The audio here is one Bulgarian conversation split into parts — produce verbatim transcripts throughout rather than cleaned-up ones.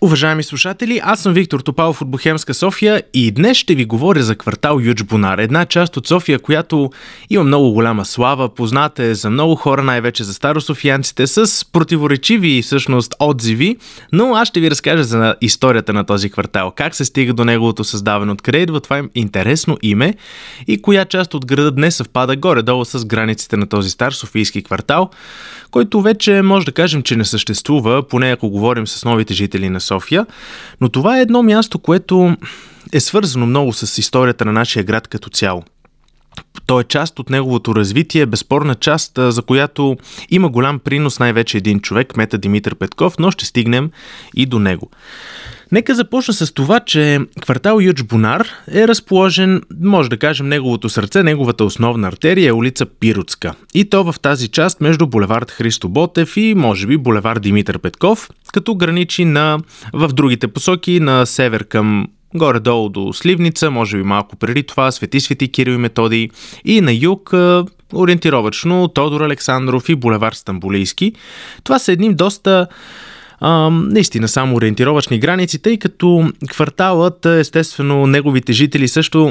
Уважаеми слушатели, аз съм Виктор Топалов от Бохемска София и днес ще ви говоря за квартал Ючбунар, една част от София, която има много голяма слава, позната е за много хора, най-вече за старософиянците, с противоречиви всъщност отзиви, но аз ще ви разкажа за историята на този квартал, как се стига до неговото създаване, откъде идва това интересно име и коя част от града днес съвпада горе-долу с границите на този стар софийски квартал, който вече може да кажем, че не съществува, поне ако говорим с новите жители на София, но това е едно място, което е свързано много с историята на нашия град като цяло. То е част от неговото развитие, безспорна част, за която има голям принос най-вече един човек, кмета Димитър Петков, но ще стигнем и до него. Нека започна с това, че квартал Ючбунар е разположен, може да кажем, неговото сърце, неговата основна артерия е улица Пиротска. И то в тази част между булевард Христо Ботев и, може би, булевард Димитър Петков, като граничи на, в другите посоки, на север към горе-долу до Сливница, може би малко преди това, Свети Свети Кирил и Методий, и на юг ориентировачно Тодор Александров и булевард Стамболийски. Това са едни доста А, наистина само ориентировачни граници, тъй като кварталът, естествено, неговите жители също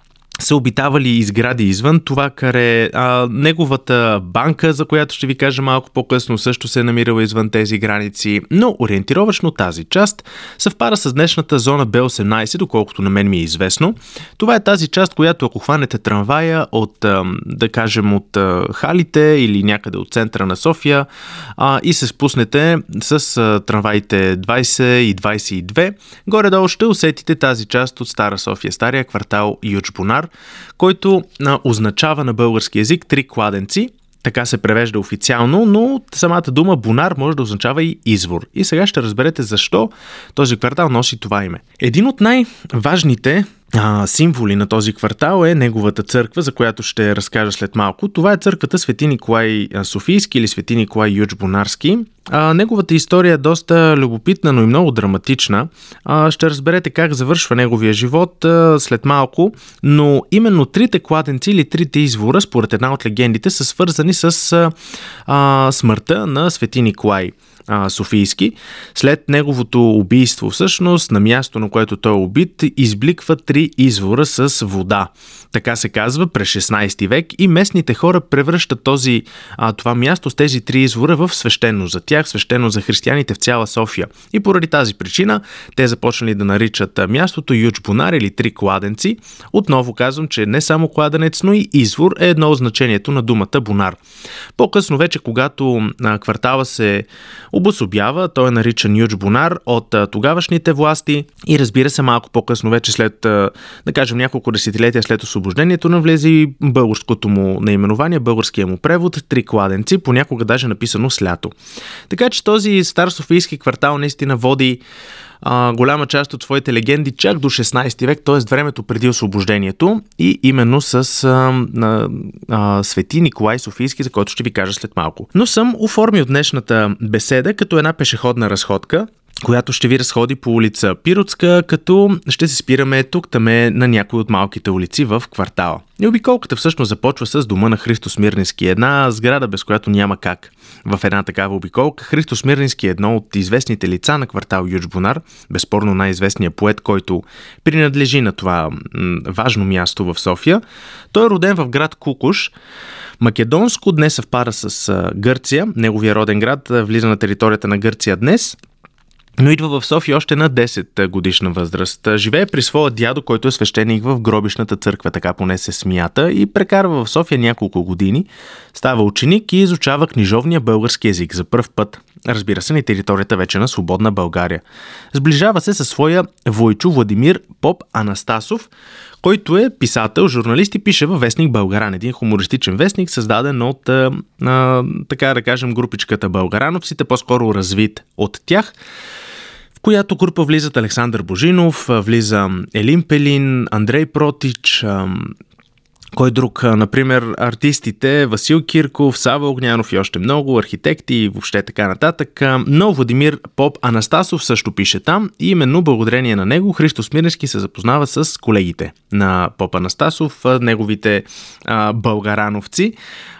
са обитавали и сгради извън това каре. А, неговата банка, за която ще ви кажа малко по-късно, също се е намирала извън тези граници, но ориентировачно тази част съвпада с днешната зона Б осемнайсет, доколкото на мен ми е известно. Това е тази част, която ако хванете трамвая от, да кажем, от халите или някъде от центъра на София а, и се спуснете с а, трамваите двайсет и двайсет и две, горе-долу ще усетите тази част от Стара София, стария квартал Ючбунар, който а, означава на български език три кладенци. Така се превежда официално, но самата дума бунар може да означава и извор. И сега ще разберете защо този квартал носи това име. Един от най-важните а, символи на този квартал е неговата църква, за която ще разкажа след малко. Това е църквата Свети Николай Софийски или Свети Николай Ючбунарски. А, неговата история е доста любопитна, но и много драматична. А, ще разберете как завършва неговия живот а, след малко, но именно трите кладенци или трите извора, според една от легендите, са свързани с а, а, смъртта на Свети Николай Софийски. След неговото убийство, всъщност, на място, на което той е убит, избликва три извора с вода. Така се казва през шестнайсети век и местните хора превръщат този, а, това място с тези три извора в свещено за тях, свещено за християните в цяла София. И поради тази причина те започнали да наричат мястото Ючбунар или три кладенци. Отново казвам, че не само кладенец, но и извор е едно от значението на думата бунар. По-късно вече, когато а, квартала се обособява, той е наричан Ючбунар от а, тогавашните власти и разбира се малко по-късно вече след, а, да кажем, няколко десетилетия след освобождението навлезе и българското му наименование, българския му превод, три кладенци, понякога даже написано с лято. Така че този стар софийски квартал наистина води а, голяма част от своите легенди чак до шестнайсети век, т.е. времето преди освобождението и именно с а, а, а, Свети Николай Софийски, за който ще ви кажа след малко. Но съм оформил днешната беседа като една пешеходна разходка, която ще ви разходи по улица Пиротска, като ще се спираме тук-таме на някои от малките улици в квартала. И обиколката всъщност започва с дома на Христо Смирненски, една сграда, без която няма как в една такава обиколка. Христо Смирненски е едно от известните лица на квартал Ючбунар, безспорно най-известният поет, който принадлежи на това м- важно място в София. Той е роден в град Кукуш, македонско, днес съвпада с а, Гърция, неговия роден град влиза на територията на Гърция днес, но идва в София още на десет годишна възраст. Живее при своя дядо, който е свещеник в гробищната църква, така поне се смята, и прекарва в София няколко години. Става ученик и изучава книжовния български език за пръв път, разбира се, на територията вече на свободна България. Сближава се със своя войчо Владимир Поп Анастасов, който е писател, журналист и пише във вестник Българан, един хумористичен вестник, създаден от, а, а, така да кажем, групичката Българановците, по-скоро развит от тях, в която група влизат Александър Божинов, влиза Елин Пелин, Андрей Протич, а, кой друг, например, артистите Васил Кирков, Сава Огнянов и още много, архитекти и въобще така нататък. Но Владимир Поп Анастасов също пише там и именно благодарение на него Христо Смирненски се запознава с колегите на Поп Анастасов, неговите а, българановци.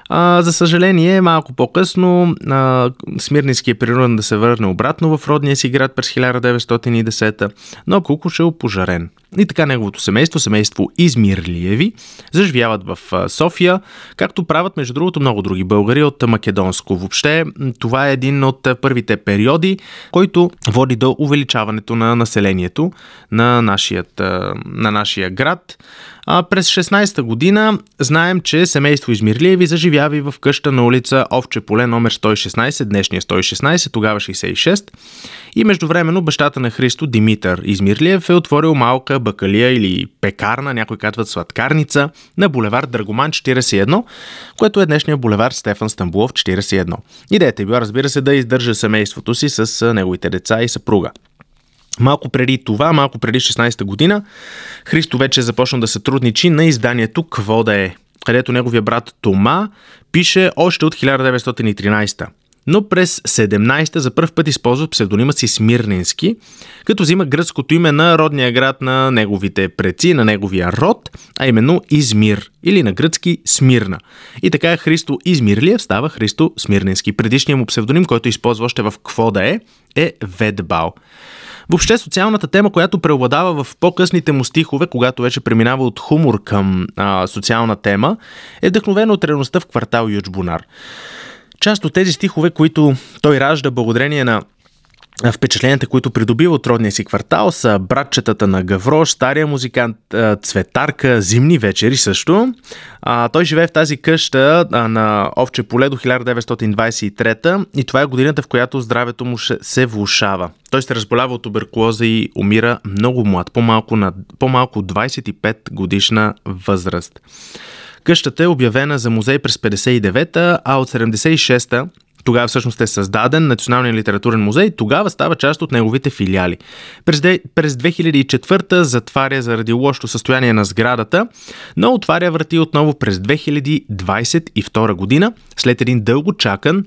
А, за съжаление, малко по-късно а, Смирненски е принуден да се върне обратно в родния си град през хиляда деветстотин и десета, но Кукушев пожарен. И така неговото семейство, семейство Измирлиеви, заживяват в София, както правят между другото много други българи от македонско. Въобще това е един от първите периоди, който води до увеличаването на населението на, нашият, на нашия град. А през шестнадесета година знаем, че семейство Измирлиеви заживява и в къща на улица Овче поле номер сто и шестнадесет, днешния сто и шестнадесет, тогава шейсет и шест. И междувременно бащата на Христо, Димитър Измирлиев, е отворил малка бакалия или пекарна, някой казват сладкарница, на булевард Драгоман четиридесет и едно, което е днешния булевард Стефан Стамбулов четиридесет и едно. Идеята е била, разбира се, да издържа семейството си с неговите деца и съпруга. Малко преди това, малко преди шестнадесета година, Христо вече е започнал да сътрудничи на изданието «Кво да е», където неговия брат Тома пише още от хиляда деветстотин и тринадесета. Но през седемнадесета за първ път използва псевдонима си Смирненски, като взима гръцкото име на родния град на неговите предци, на неговия род, а именно Измир, или на гръцки Смирна. И така Христо Измирлиев става Христо Смирненски. Предишният му псевдоним, който използва още в «Кво да е», е Ведбал. Въобще социалната тема, която преобладава в по-късните му стихове, когато вече преминава от хумор към а, социална тема, е вдъхновена от реалността в квартал Ючбунар. Част от тези стихове, които той ражда благодарение на впечатленията, които придобива от родния си квартал, са братчетата на Гаврош, стария музикант, Цветарка, Зимни вечери също. А, той живее в тази къща а, на Овче поле до хиляда деветстотин двадесет и трета и това е годината, в която здравето му се влошава. Той се разболява от туберкулоза и умира много млад, по-малко, на, по-малко от двадесет и пет годишна възраст. Къщата е обявена за музей през петдесет и девета, а от седемдесет и шеста тогава всъщност е създаден Национален литературен музей, тогава става част от неговите филиали. През, де, през две хиляди и четвърта затваря заради лошото състояние на сградата, но отваря врати отново през две хиляди двадесет и втора година, след един дълго чакан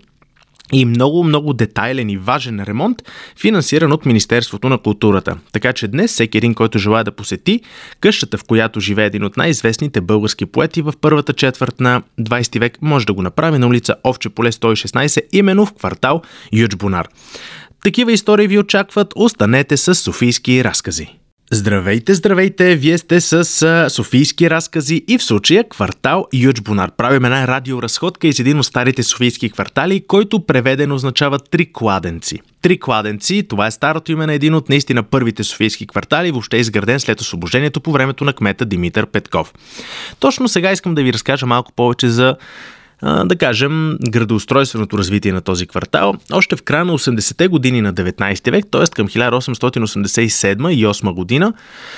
и много-много детайлен и важен ремонт, финансиран от Министерството на културата. Така че днес всеки един, който желая да посети къщата, в която живее един от най-известните български поети в първата четвърт на двадесети век, може да го направи на улица Овче поле сто и шестнадесет, именно в квартал Ючбунар. Такива истории ви очакват, останете с Софийски разкази. Здравейте, здравейте! Вие сте с а, Софийски разкази и в случая квартал Ючбунар. Правим една радиоразходка из един от старите софийски квартали, който преведено означава три кладенци. Три кладенци, това е старото име на един от наистина първите софийски квартали, въобще изграден след освобождението по времето на кмета Димитър Петков. Точно сега искам да ви разкажа малко повече за, да кажем, градоустройственото развитие на този квартал. Още в края на осемдесетте години на деветнадесети век, т.е. към хиляда осемстотин осемдесет и седма и осма година,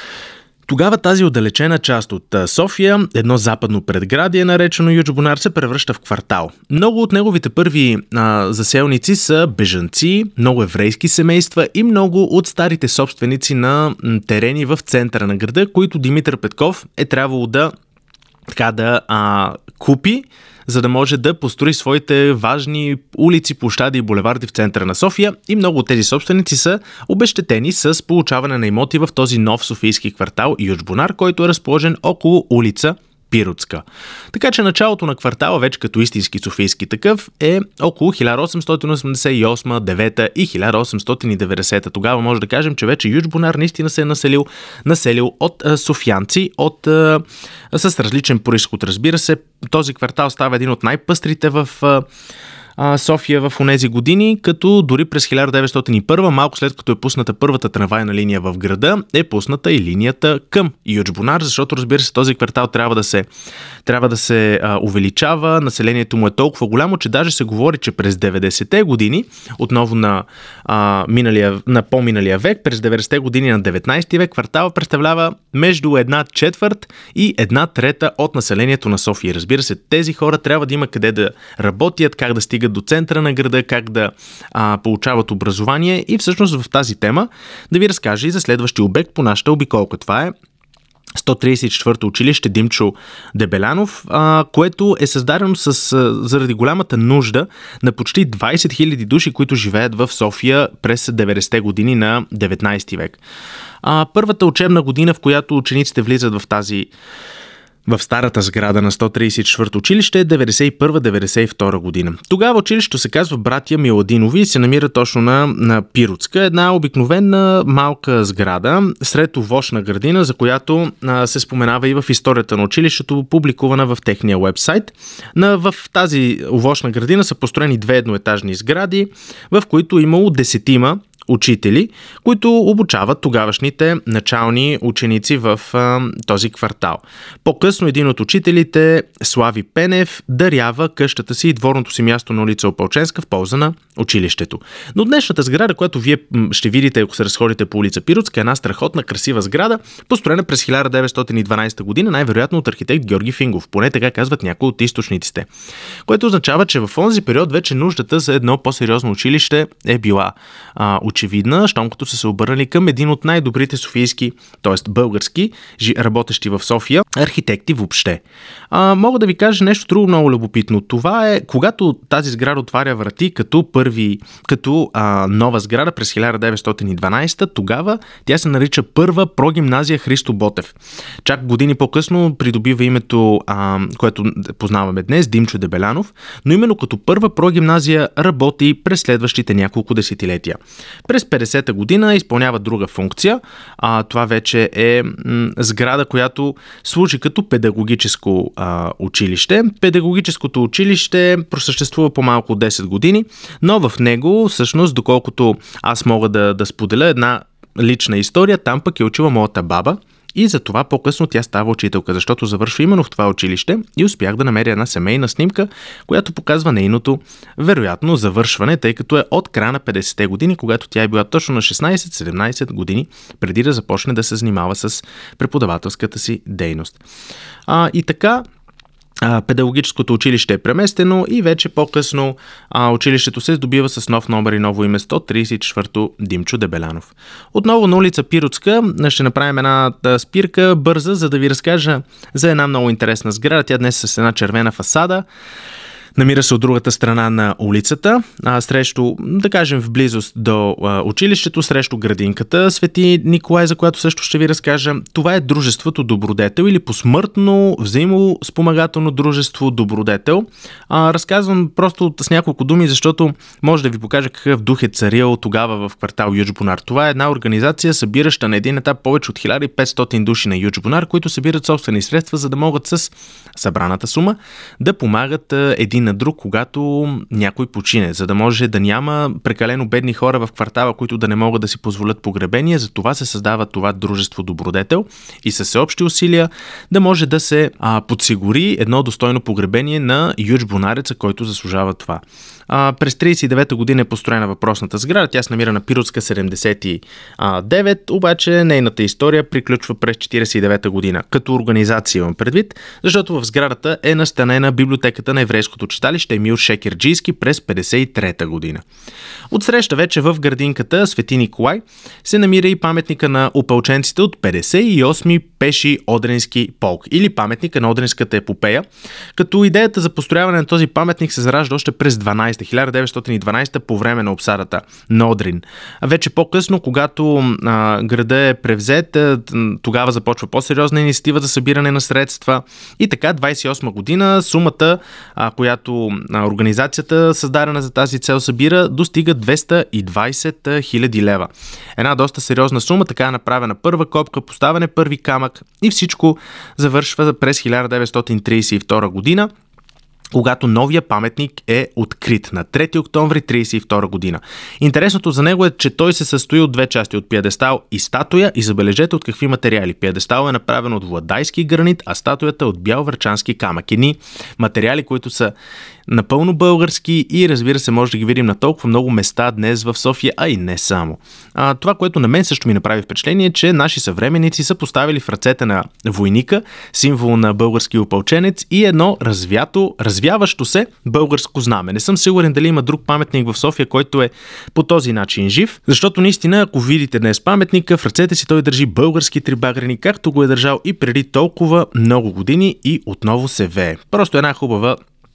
тогава тази отдалечена част от София, едно западно предградие, наречено Ючбунар, се превръща в квартал. Много от неговите първи а, заселници са бежанци, много еврейски семейства и много от старите собственици на терени в центъра на града, които Димитър Петков е трябвало да, така, да а, купи, за да може да построи своите важни улици, площади и булеварди в центъра на София, и много от тези собственици са обезщетени с получаване на имоти в този нов софийски квартал Ючбунар, който е разположен около улица Пиротска. Така че началото на квартала, вече като истински софийски такъв, е около хиляда осемстотин осемдесет и осма, девета и хиляда осемстотин и деветдесета. Тогава може да кажем, че вече Ючбунар наистина се е населил, населил от а, софиянци, от, а, с различен произход. Разбира се, този квартал става един от най-пъстрите в а, София в онези години, като дори през хиляда деветстотин и първа, малко след като е пусната първата трамвайна линия в града, е пусната и линията към Ючбунар, защото, разбира се, този квартал трябва да се, трябва да се а, увеличава, населението му е толкова голямо, че даже се говори, че през деветдесетте години, отново на, а, миналия, на по-миналия век, през деветдесетте години на деветнадесети век, квартала представлява между една четвърт и една трета от населението на София. Разбира се, тези хора трябва да има къде да работят, как да стигат до центъра на града, как да а, получават образование, и всъщност в тази тема да ви разкажа и за следващия обект по нашата обиколка. Това е сто тридесет и четвърто училище Димчо Дебелянов, а, което е създадено с, а, заради голямата нужда на почти двадесет хиляди души, които живеят в София през деветдесетте години на деветнадесети век. А, първата учебна година, в която учениците влизат в тази в старата сграда на сто тридесет и четвърто училище деветдесет и първа деветдесет и втора година. Тогава училището се казва Братя Миладинови и се намира точно на, на Пиротска, една обикновена малка сграда сред овощна градина, за която а, се споменава и в историята на училището, публикувана в техния уебсайт. На, в тази овощна градина са построени две едноетажни сгради, в които имало десетима учители, които обучават тогавашните начални ученици в а, този квартал. По-късно един от учителите, Слави Пенев, дарява къщата си и дворното си място на улица Опалченска в полза на училището. Но днешната сграда, която вие ще видите, ако се разходите по улица Пиротска, е една страхотна, красива сграда, построена през хиляда деветстотин и дванадесета година, най-вероятно от архитект Георги Фингов. Поне така казват някои от източниците. Което означава, че в онзи период вече нуждата за едно по-сериозно училище е била а, очевидна, щом като са се обърнали към един от най-добрите софийски, т.е. български, работещи в София, архитекти въобще. А, мога да ви кажа нещо друго много любопитно. Това е, когато тази сграда отваря врати като първи, като а, нова сграда през хиляда деветстотин и дванадесета, тогава тя се нарича Първа прогимназия Христо Ботев. Чак години по-късно придобива името, а, което познаваме днес, Димчо Дебелянов, но именно като първа прогимназия работи през следващите няколко десетилетия. През петдесета година изпълнява друга функция. А, това вече е м, сграда, която служи като педагогическо а, училище. Педагогическото училище просъществува по-малко от десет години, но в него, всъщност, доколкото аз мога да, да споделя една лична история, там пък е учила моята баба. И за това по-късно тя става учителка, защото завършва именно в това училище и успях да намеря една семейна снимка, която показва нейното вероятно завършване, тъй като е от края на петдесетте години, когато тя е била точно на шестнадесет-седемнадесет години, преди да започне да се занимава с преподавателската си дейност. А, и така, педагогическото училище е преместено и вече по-късно а, училището се здобива с нов номер и ново име сто тридесет и четвърто Димчо Дебелянов. Отново на улица Пиротска ще направим една спирка бърза, за да ви разкажа за една много интересна сграда. Тя днес е с една червена фасада. Намира се от другата страна на улицата, а, срещу, да кажем, в близост до а, училището, срещу градинката Свети Николай, за която също ще ви разкажа. Това е дружеството Добродетел или посмъртно взаимоспомагателно дружество Добродетел. А, разказвам просто с няколко думи, защото може да ви покажа какъв дух е царил тогава в квартал Ючбунар. Това е една организация, събираща на един етап повече от хиляда и петстотин души на Ючбунар, които събират собствени средства, за да могат с събраната сума да помагат а, един на друг, когато някой почине, за да може да няма прекалено бедни хора в квартала, които да не могат да си позволят погребение. За това се създава това дружество Добродетел и със всеобщи усилия да може да се а, подсигури едно достойно погребение на ючбунареца, който заслужава това. А, през тридесет и девета година е построена въпросната сграда. Тя се намира на Пиротска седемдесет и девет, обаче нейната история приключва през четиридесет и девета година. Като организация имам предвид, защото в сградата е настанена библиотеката на еврейското читалище Емил Шекерджийски през петдесет и трета година. Отсреща вече в градинката Свети Николай се намира и паметника на опълченците от петдесет и осми пеши Одрински полк или паметника на Одринската епопея, като идеята за построяване на този паметник се заражда още през хиляда деветстотин и дванадесета по време на обсадата на Одрин. А вече по-късно, когато а, града е превзет, тогава започва по-сериозна инициатива за събиране на средства и така двадесет и осма година сумата, а, която а, организацията създадена за тази цел събира, достига двеста и двадесет хиляди лева. Една доста сериозна сума, така е направена първа копка, поставяне първи камък и всичко завършва през хиляда деветстотин тридесет и втора година, когато новия паметник е открит на трети октомври тридесет и втора година. Интересното за него е, че той се състои от две части, от пиедестал и статуя, и забележете от какви материали. Пиедестал е направен от владайски гранит, а статуята от бял врачански камък. Едни материали, които са напълно български и разбира се може да ги видим на толкова много места днес в София, а и не само. А, това, което на мен също ми направи впечатление, е, че наши съвременници са поставили в ръцете на войника, символ на български опълченец и едно развято, развяващо се българско знаме. Не съм сигурен дали има друг паметник в София, който е по този начин жив, защото наистина, ако видите днес паметника, в ръцете си той държи български трибагрени, както го е държал и преди толкова много години и отново се вее. Просто една хубава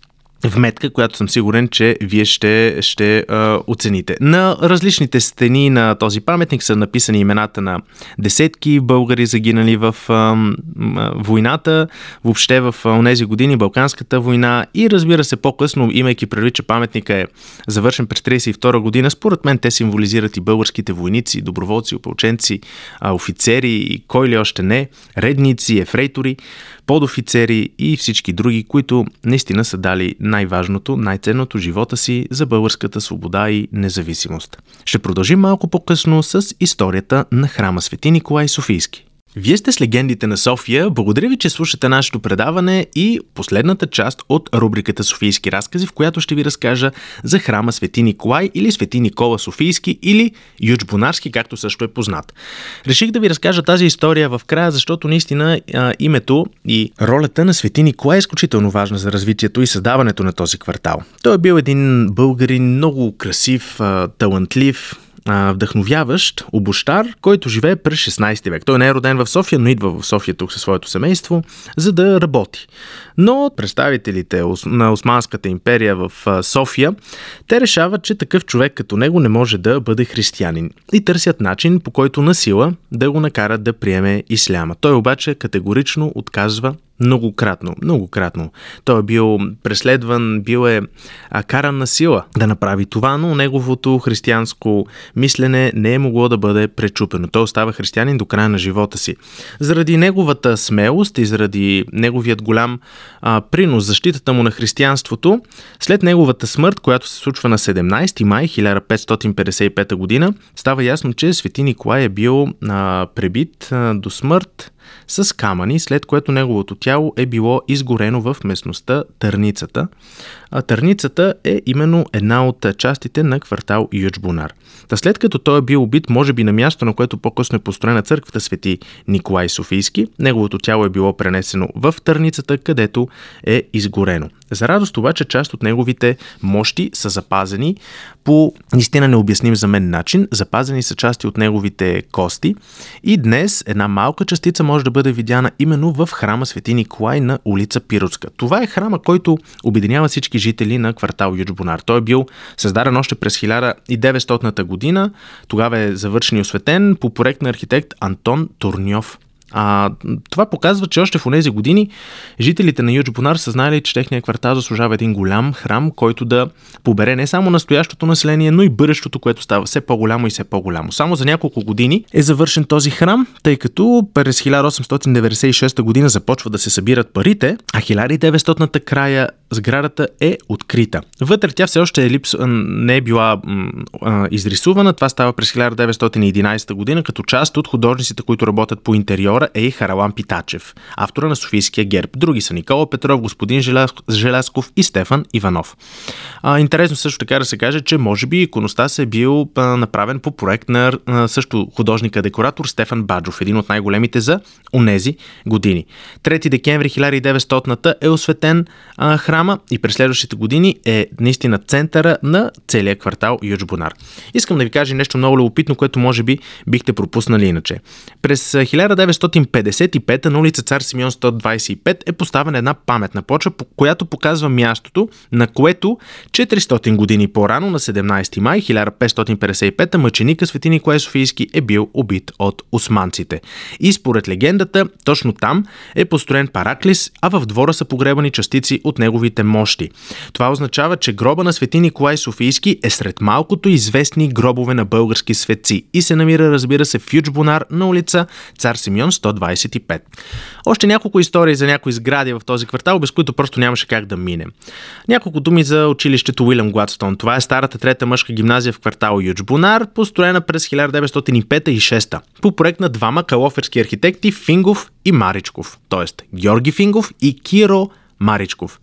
вметка, която съм сигурен, че вие ще, ще а, оцените. На различните стени на този паметник са написани имената на десетки българи загинали в а, а, войната, въобще в онези години, Балканската война и разбира се по-късно, имайки предвид, че паметника е завършен през тридесет и втора година, според мен те символизират и българските войници, доброволци, опълченци, а, офицери и кой ли още не, редници, ефрейтори, подофицери и всички други, които наистина са дали най-важното, най-ценното живота си за българската свобода и независимост. Ще продължим малко по-късно с историята на храма Свети Николай Софийски. Вие сте с легендите на София. Благодаря ви, че слушате нашето предаване и последната част от рубриката Софийски разкази, в която ще ви разкажа за храма Свети Николай или Свети Никола Софийски или Ючбунарски, както също е познат. Реших да ви разкажа тази история в края, защото наистина а, името и ролята на Свети Николай е изключително важна за развитието и създаването на този квартал. Той е бил един българин, много красив, а, талантлив, вдъхновяващ обущар, който живее през шестнадесети век. Той не е роден в София, но идва в София тук със своето семейство, за да работи. Но представителите на Османската империя в София, те решават, че такъв човек като него не може да бъде християнин и търсят начин, по който насила да го накарат да приеме исляма. Той обаче категорично отказва многократно, многократно. Той е бил преследван, бил е а, каран на сила да направи това, но неговото християнско мислене не е могло да бъде пречупено. Той остава християнин до края на живота си. Заради неговата смелост и заради неговият голям а, принос, защитата му на християнството, след неговата смърт, която се случва на седемнадесети май хиляда петстотин петдесет и пета година, става ясно, че Свети Николай е бил а, пребит а, до смърт с камъни, след което неговото тяло е било изгорено в местността Търницата. А Търницата е именно една от частите на квартал Ючбунар. Та след като той е бил убит, може би на място, на което по-късно е построена църквата Свети Николай Софийски, неговото тяло е било пренесено в Търницата, където е изгорено. За радост обаче част от неговите мощи са запазени по наистина необясним за мен начин. Запазени са части от неговите кости и днес една малка частица може да бъде видяна именно в храма Свети Николай на улица Пиротска. Това е храма, който обединява всички жители на квартал Ючбунар. Той е бил създаден още през хиляда и деветстотната година. Тогава е завършен и осветен по проект на архитект Антон Турньов. А, това показва, че още в онези години жителите на Ючбунар са знали, че техният квартал заслужава един голям храм, който да побере не само настоящото население, но и бъдещото, което става все по-голямо и все по-голямо. Само за няколко години е завършен този храм, тъй като през хиляда осемстотин деветдесет и шеста година започва да се събират парите, а хиляда и деветстотната края сградата е открита. Вътре тя все още е липс... не е била м- м- изрисувана. Това става през хиляда деветстотин и единадесета година, като част от художниците, които работят по интериора, е и Харалан Питачев, автора на Софийския герб. Други са Никола Петров, господин Желязков и Стефан Иванов. А, интересно също така да се каже, че може би иконостас е бил а, направен по проект на а, също художника-декоратор Стефан Баджов, един от най-големите за онези години. трети декември хиляда и деветстотната е осветен а, храма и през следващите години е наистина центъра на целия квартал Ючбунар. Искам да ви кажа нещо много любопитно, което може би бихте пропуснали иначе. През хиляда деветстотин петдесет и пета на улица Цар Симеон сто двадесет и пет е поставена една паметна плоча, която показва мястото, на което четиристотин години по-рано, на седемнадесети май хиляда петстотин петдесет и пета, мъченика Свети Николай Софийски е бил убит от османците. И според легендата, точно там е построен параклис, а в двора са погребани частици от неговите мощи. Това означава, че гроба на Свети Николай Софийски е сред малкото известни гробове на български светци и се намира, разбира се, в Ючбунар на улица Цар Симеон сто двадесет и пет. Още няколко истории за някои сгради в този квартал, без които просто нямаше как да минем. Няколко думи за училището Уилям Гладстон. Това е старата трета мъжка гимназия в квартал Ючбунар, построена през хиляда деветстотин и пета и шеста по проект на двама калоферски архитекти Фингов и Маричков, т.е. Георги Фингов и Киро Маричков.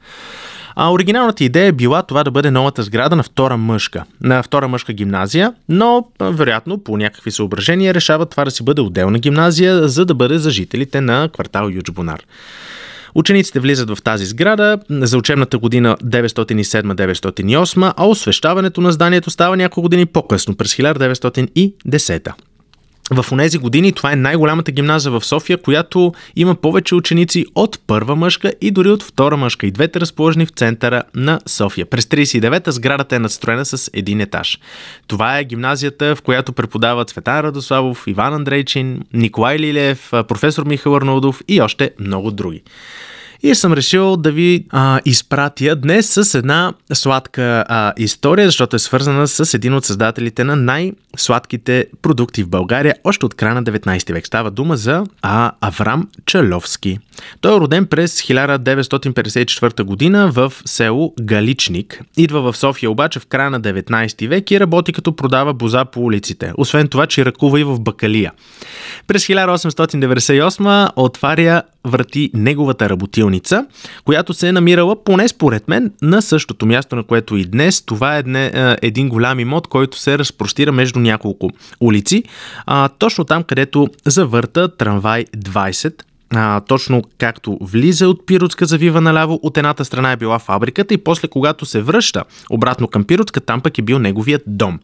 А оригиналната идея е била това да бъде новата сграда на втора мъжка, на втора мъжка гимназия, но вероятно по някакви съображения решават това да си бъде отделна гимназия, за да бъде за жителите на квартал Ючбунар. Учениците влизат в тази сграда за учебната година деветстотин и седма - деветстотин и осма, а освещаването на зданието става няколко години по-късно, през хиляда деветстотин и десета. В онези години това е най-голямата гимназия в София, която има повече ученици от първа мъжка и дори от втора мъжка. И двете разположени в центъра на София. През тридесет и девета сградата е надстроена с един етаж. Това е гимназията, в която преподават Цветан Радославов, Иван Андрейчин, Николай Лилев, професор Михаил Арнаудов и още много други. И съм решил да ви а, изпратя днес с една сладка а, история, защото е свързана с един от създателите на най-сладките продукти в България, още от края на деветнайсети век. Става дума за а, Аврам Чаловски. Той е роден през хиляда деветстотин петдесет и четвърта година в село Галичник. Идва в София обаче в края на деветнайсети век и работи като продава боза по улиците. Освен това, че ръкува и в бакалия. През хиляда осемстотин деветдесет и осма отваря врати неговата работилница, която се е намирала, поне според мен, на същото място, на което и днес. Това е един голям имот, който се разпростира между няколко улици, а, точно там, където завърта трамвай двайсет. А, точно както влиза от Пиротска, завива наляво, от едната страна е била фабриката и после, когато се връща обратно към Пиротска, там пък е бил неговият дом.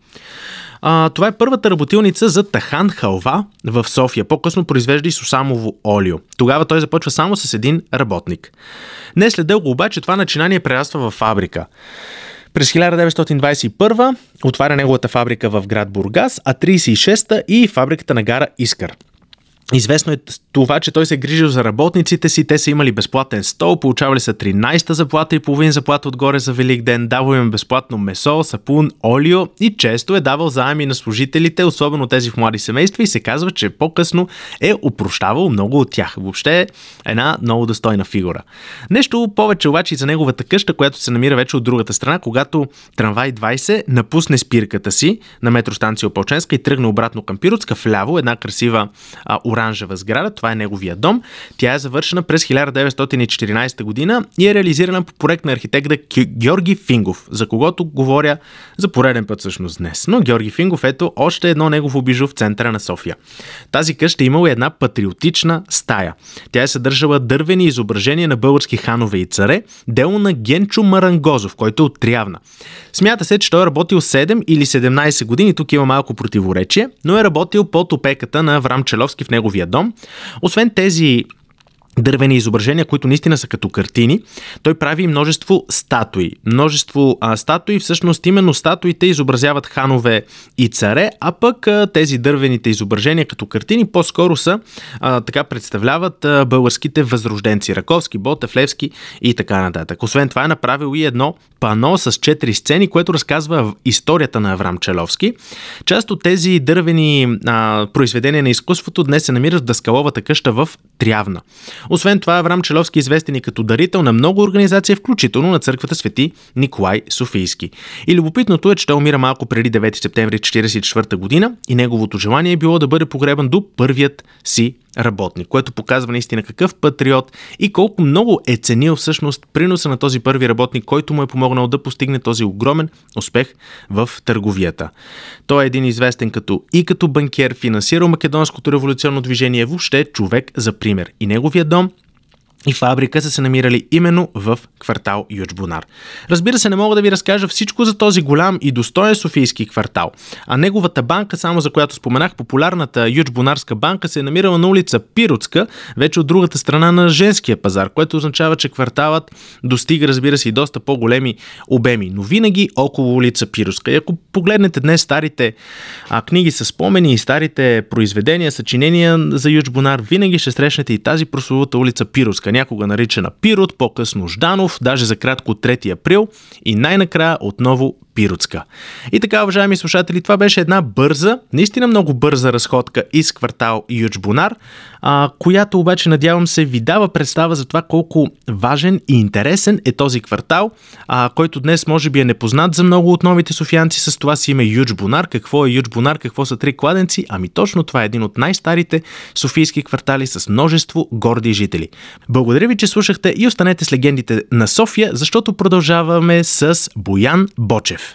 А, това е първата работилница за тахан халва в София. По-късно произвежда и сусамово олио. Тогава той започва само с един работник. Не след дълго обаче това начинание прераства в фабрика. През хиляда деветстотин двайсет и първа отваря неговата фабрика в град Бургас, а трийсет и шеста и фабриката на гара Искър. Известно е това, че той се е грижил за работниците си, те са имали безплатен стол, получавали са тринайсета заплата и половин заплата отгоре за Велик ден, давал им безплатно месо, сапун, олио и често е давал заеми на служителите, особено тези в млади семейства, и се казва, че по-късно е опрощавал много от тях. Въобще е една много достойна фигура. Нещо повече обаче и за неговата къща, която се намира вече от другата страна, когато трамвай двайсет напусне спирката си на метростанция Опалченска и тръгне обратно към Пиротска, вляво една красива а, оранжева сграда, това е неговия дом. Тя е завършена през хиляда деветстотин и четиринайсета година и е реализирана по проект на архитекта Георги Фингов, за когото говоря за пореден път всъщност днес. Но Георги Фингов, ето още едно негово бижу в центъра на София. Тази къща имала една патриотична стая. Тя е съдържала дървени изображения на български ханове и царе, дело на Генчо Марангозов, който е от Трявна. Смята се, че той е работил седем или седемнайсет години, тук има малко противоречие, но е работил под опеката на Аврам Чаловски в неговия дом. Освен тези дървени изображения, които наистина са като картини, той прави множество статуи. Множество а, статуи, всъщност именно статуите изобразяват ханове и царе, а пък а, тези дървените изображения като картини по-скоро са, а, така представляват а, българските възрожденци. Раковски, Ботев, Левски и така нататък. Освен това е направил и едно пано с четири сцени, което разказва историята на Аврам Чаловски. Част от тези дървени а, произведения на изкуството днес се намират в Даскаловата къща в Трявна. Освен това, Аврам Чаловски е известен и като дарител на много организации, включително на църквата Свети Николай Софийски. И любопитното е, че той умира малко преди девети септември четирийсет и четвърта година и неговото желание е било да бъде погребан до първият си работник, което показва наистина какъв патриот и колко много е ценил всъщност приноса на този първи работник, който му е помогнал да постигне този огромен успех в търговията. Той е един известен като и като банкер, финансирал македонското революционно движение, въобще човек за пример. И неговия дом и фабрика са се намирали именно в квартал Ючбунар. Разбира се, не мога да ви разкажа всичко за този голям и достоен софийски квартал. А неговата банка, само за която споменах, популярната Ючбунарска банка, се е намирала на улица Пиротска, вече от другата страна на женския пазар, което означава, че кварталът достига, разбира се, и доста по-големи обеми, но винаги около улица Пиротска. И ако погледнете днес старите а, книги с спомени и старите произведения, съчинения за Ючбунар, винаги ще срещнете и тази прословута улица Пиротска, някога наричана Пирот, по-късно Жданов, даже за кратко трети април и най-накрая отново Пиротска. И така, уважаеми слушатели, това беше една бърза, наистина много бърза разходка из квартал Ючбунар, а, която обаче, надявам се, ви дава представа за това колко важен и интересен е този квартал, а, който днес може би е непознат за много от новите софиянци с това си име Ючбунар. Какво е Ючбунар, какво са три кладенци? Ами точно това е един от най-старите софийски квартали с множество горди жители. Благодаря ви, че слушахте и останете с легендите на София, защото продължаваме с Боян Бочев.